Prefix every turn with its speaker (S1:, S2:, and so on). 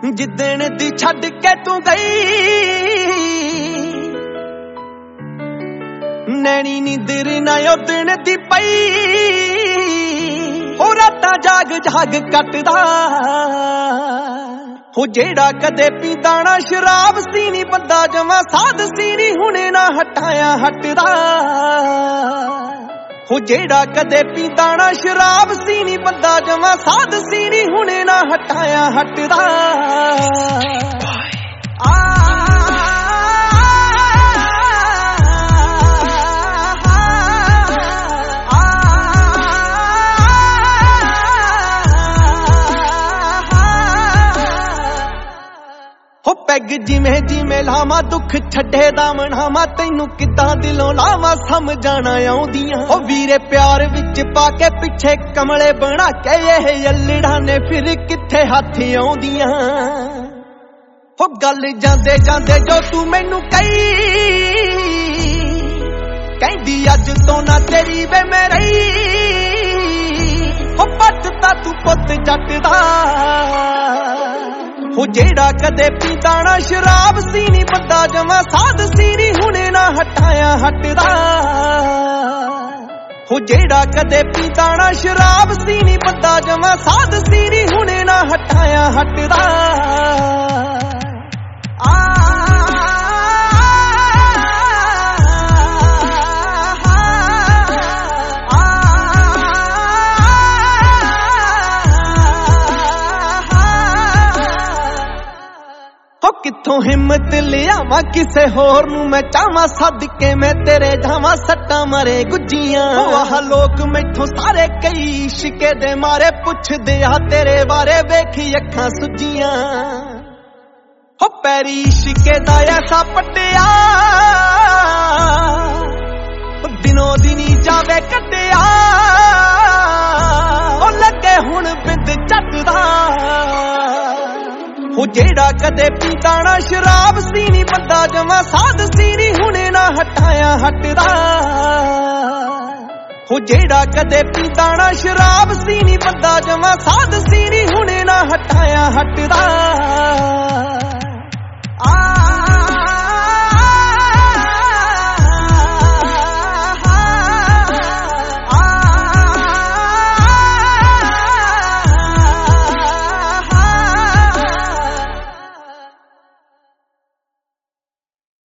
S1: ਜਿੱਦਣ ਦੀ ਛੱਡ ਕੇ ਤੂੰ ਗਈ ਨੈਣੀ ਨੀਂਦਰ ਨਾ ਉਦਣ ਦੀ ਪਈ ਉਹ ਰਾਤਾਂ ਜਾਗ ਜਾਗ ਕੱਟਦਾ ਹੋ ਜਿਹੜਾ ਕਦੇ ਪੀਂਦਾ ਨਾ ਸ਼ਰਾਬ ਸੀ ਨੀ ਬੰਦਾ ਜਮਾ ਸਾਧ ਸੀ ਨੀ ਹੁਣੇ ਨਾ ਹਟਾਇਆ ਹਟਦਾ ਹੋ ਜਿਹੜਾ ਕਦੇ ਪੀਂਦਾ ਨਾ ਸ਼ਰਾਬ ਸੀ ਨੀ ਬੰਦਾ ਜਮਾ ਸਾਧ ਸੀ ਨੀ ਹੁਣੇ ਨਾ ਹਟਾਇਆ ਹਟਦਾ ਹੋ ਪੈਗ ਜਿਵੇਂ ਜਿਵੇਂ ਲਾਵਾਂ ਦੁੱਖ ਛੱਡੇ ਦਾ ਮਨਾਵਾਂ ਤੈਨੂੰ ਕਿੱਦਾਂ ਦਿਲੋਂ ਲਾਵਾਂ ਸਮਝਾਣਾ ਆਉਂਦੀਆਂ ਹੋ ਵੀਰੇ ਪਿਆਰ ਵਿੱਚ ਪਾ ਕੇ ਪਿੱਛੇ ਕਮਲੇ ਬਣਾ ਕੇ ਇਹ ਯੱਲੜਾਂ ਨੇ ਫਿਰ ਕਿੱਥੇ ਹੱਥ ਆਉਂਦੀਆਂ ਹੋ ਗੱਲ ਜਾਂਦੇ ਜਾਂਦੇ ਜੋ ਤੂੰ ਮੈਨੂੰ ਕਹੀ ਕਹਿੰਦੀ ਅੱਜ ਤੋਂ ਨਾ ਤੇਰੀ ਵੇ ਮੈਂ ਰਹੀ ਹੋ ਪੱਟਦਾ ਤੂੰ ਪੁੱਤ ਜੱਟ ਦਾ ਹੋ ਜਿਹੜਾ ਕਦੇ ਪੀਂਦਾ ਨਾ ਸ਼ਰਾਬ ਸੀ ਨੀ ਬੰਦਾ ਜਮਾ ਸਾਧ ਸੀ ਨੀ ਹੁਣੇ ਨਾ ਹਟਾਇਆ ਹਟਦਾ ਹੋ ਜਿਹੜਾ ਕਦੇ ਪੀਂਦਾ ਨਾ ਸ਼ਰਾਬ ਸੀ ਨੀ ਬੰਦਾ ਜਮਾ ਸਾਧ ਸੀ ਨੀ ਹੁਣੇ ਨਾ ਹਟਾਇਆ ਹਟਦਾ ਕਿੱਥੋਂ ਹਿੰਮਤ ਲਿਆਵਾਂ ਕਿਸੇ ਹੋਰ ਨੂੰ ਮੈਂ ਚਾਹਾਂ ਸਦਕੇ ਮੈਂ ਤੇਰੇ ਜਾਵਾਂ ਸੱਟਾਂ ਮਰੇ ਗੁੱਜੀਆਂ ਆਹ ਲੋਕ ਮੈਥੋਂ ਸਾਰੇ ਕਈ ਇਸ਼ਕੇ ਦੇ ਮਾਰੇ ਪੁੱਛਦੇ ਆ ਤੇਰੇ ਬਾਰੇ ਵੇਖੀ ਅੱਖਾਂ ਸੁੱਜੀਆਂ ਹੋ ਪੈਰੀ ਇਸ਼ਕੇ ਦਾ ਐਸਾ ਪੱਟਿਆ ਦਿਨੋਂ ਦਿਨੀ ਜਾਵੇ ਕੱਟਿਆ ਉਹ ਲੱਗੇ ਹੁਣ ਬਿੰਦ ਚੱਟਦਾ ਹੋ ਜਿਹੜਾ ਕਦੇ ਪੀਂਦਾ ਨਾ ਸ਼ਰਾਬ ਸੀ ਨੀ ਬੰਦਾ ਜਮਾ ਸਾਧ ਸੀ ਨੀ ਹੁਣੇ ਨਾ ਹਟਾਇਆ ਹਟਦਾ ਹੋ ਜਿਹੜਾ ਕਦੇ ਪੀਂਦਾ ਨਾ ਸ਼ਰਾਬ ਸੀ ਨੀ ਬੰਦਾ ਜਮਾ ਸਾਧ ਸੀ ਨੀ ਹੁਣੇ ਨਾ ਹਟਾਇਆ ਹਟਦਾ